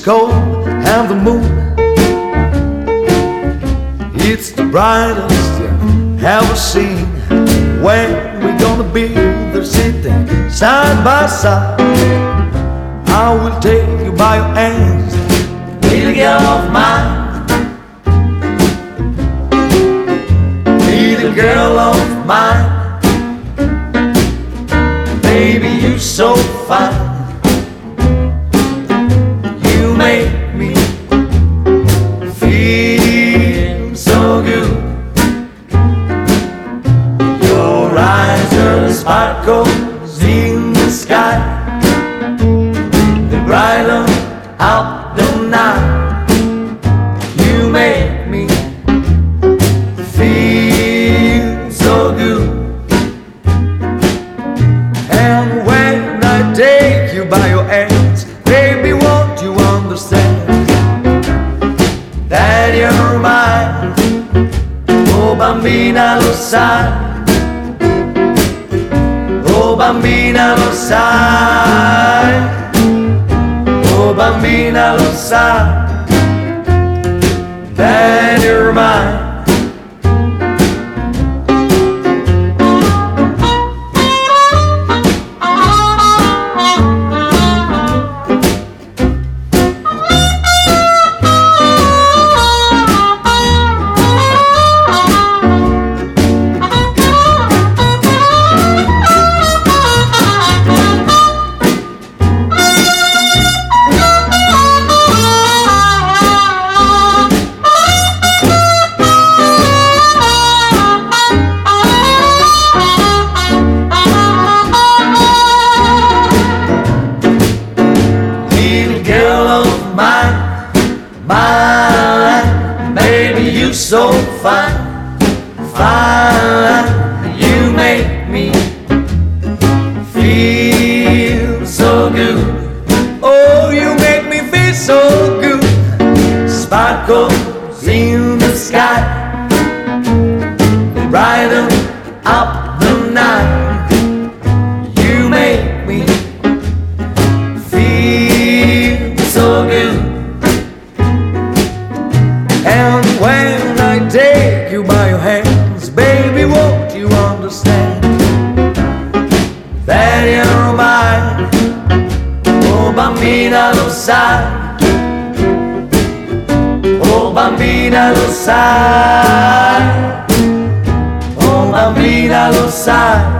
cold and the moon, it's the brightest you've ever seen. When we're gonna be there sitting side by side, I will take you by your hands, little girl of mine, little girl of mine. Baby, you're so fine, you make me feel so good. Your eyes are sparkles in the sky, they brighten up the night. You make me feel so good. And when I take you by your hands, baby, won't you understand that you're mine? Oh bambina, lo sai, oh bambina, lo sai, oh bambina, lo sai, that you're mine. Mine, baby, you so fine, fine. You make me feel so good. Oh, you make me feel so good. Sparkles in the sky, brighten up the night. You make me feel so good. And when I take you by your hands, baby, won't you understand that you're mine? Oh bambina, lo sai, oh bambina, lo sai, oh bambina, lo sai,